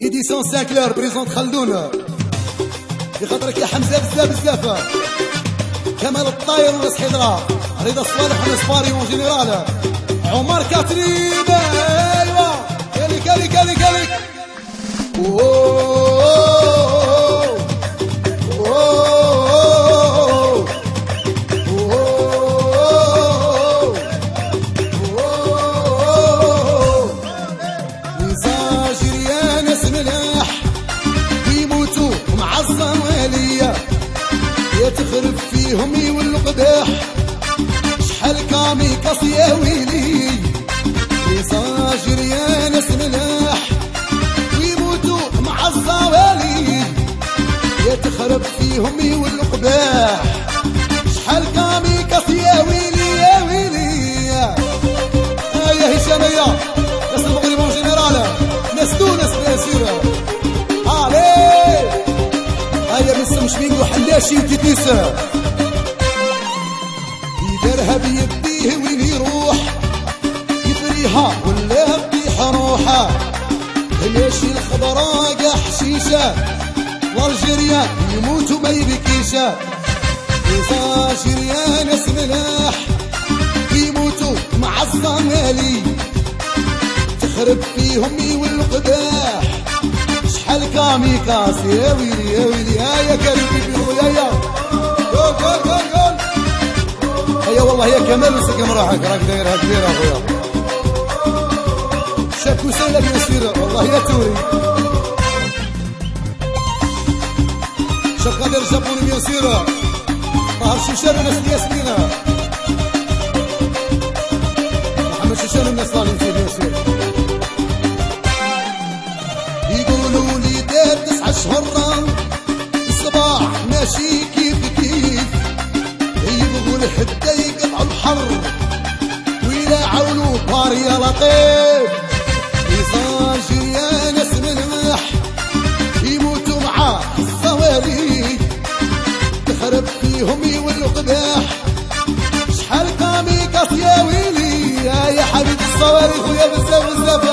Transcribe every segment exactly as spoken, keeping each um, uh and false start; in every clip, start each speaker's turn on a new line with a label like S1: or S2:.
S1: إديسيون سانكلير بريزونت خلدونا بخاطرك يا حمزة بزاف بزاف كمال الطاير وناس حضرة رضا صالح وناس باري اون جينيرال عمر كاترين ايوا كالي كالي كالي كالي تخرب فيهم يولوا قداح شحال كاميكاس يا ويلي يصاجر يا ناس ملاح ويموتوا مع الزوالي يا تخرب فيهم يولوا قداح شحال كاميكاس يا ويلي يا ويلي يا هشام يا ناس المغرب اون جينيرال ناس تونس بيسير عليه هيا من سمشمين وحلاشي وتيتيسا يدارها بيديه وين يروح يفريها ولا تطيح روحه ماشي الخضراء قا حشيشه والجريان يموت وما يبكيشه يصاشر يا ناس ملاح يموتوا مع الصمالي تخرب فيهم يولوا قداح شحال كاميكاس يا ويلي يا ويلي يا كريم بيبي يا يا جول جول جول جول هيا والله يا كمال وسكن راحك راك دايرها كبيره اخويا شاكو سهله بيسير والله يا توري شاف غادي الجابوني بيسير طاهر شيشان وناس ياسمينه محمد شيشان والناس طالعين فيه بيسير يقولوا لي دار تسعة شهر الصباح ماشي كيف كيف يبغوا الحدة يقطعوا الحر ويلاعونوا بار يا لطيف يصاجر يا ناس ملمح يموتوا مع الصواريخ تخرب فيهم يولوا قداح شحال كاميكاس يا ويلي يا يا حبيب الصواريخ ويا بزاف بزاف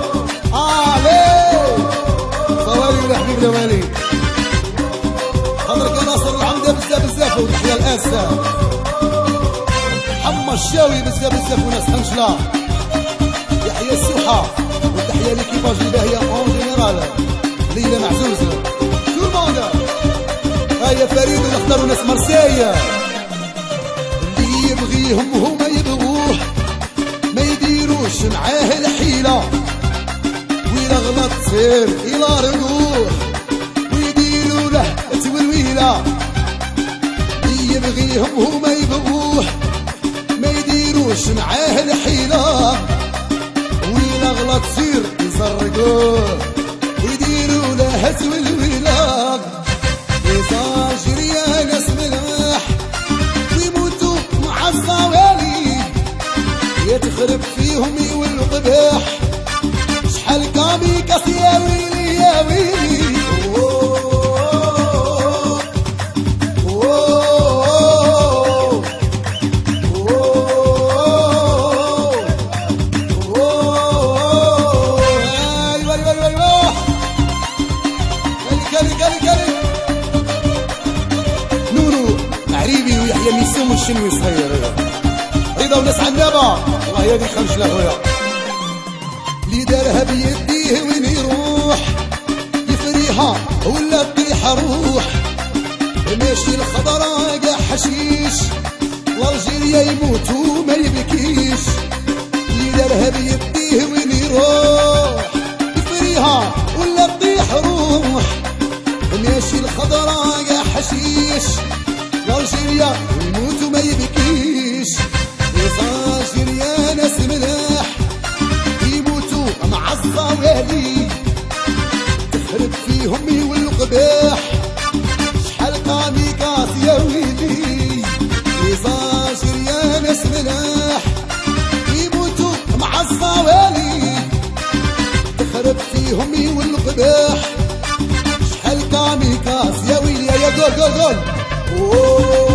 S1: عليه صواريخ يا حبيب الوالي خاطرك يا ناصر العمدة بزاف بزاف وتحيا الأسا حما الشاوي بزاف بزاف وناس حنشلة يحيى السوحة وتحيا ليكيباج الباهية اون جينيرال ليلى معزوزة تو الموند هيا فريد ونختاروا ناس مرسايا اللي يبغيهم هما يبغوه ما يديروش معاه الحيلة وإلا غلط تصير إلا رجوح ويديروا له تولويلة اللي يبغيهم هما يبغوه ما يديروش معاه الحيلة وإلا غلط تصير يزرقوه ويديروا له تولويلة يصاجر يا ناس ملاح ويموتوا مع الصوالي يتخرب فيهم يولوا قباح شحال كاميكاس يا ويلي يا ويلي عريبي ويحيى ميسوم والشنوي صغير رضا وناس عنابه والله يا دي خمش لاخويا اللي دارها بيديه وين يروح يفريها ولا تطيح روح ماشي الخضراء قا حشيش والجيريا يموت وما يبكيش اللي دارها بيديه وين يروح يفريها ولا تطيح روح ماشي الخضراء قا حشيش والجيريا يموت وما يبكيش يصاجر يا ناس ملاح يموتوا مع الصوالي تخرب فيهم يولوا قباح شحال كاميكاس يا ويلي يصاجر يا ناس ملاح يموتوا مع الصوالي تخرب فيهم يولوا قباح شحال كاميكاس يا ويلي يا جول جول جول